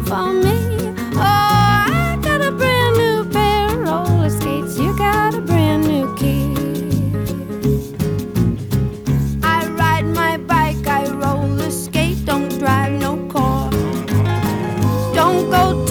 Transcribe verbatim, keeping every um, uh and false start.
for me. Oh, I got a brand new pair of roller skates. You got a brand new key. I ride my bike, I roller skate. Don't drive no car. Don't go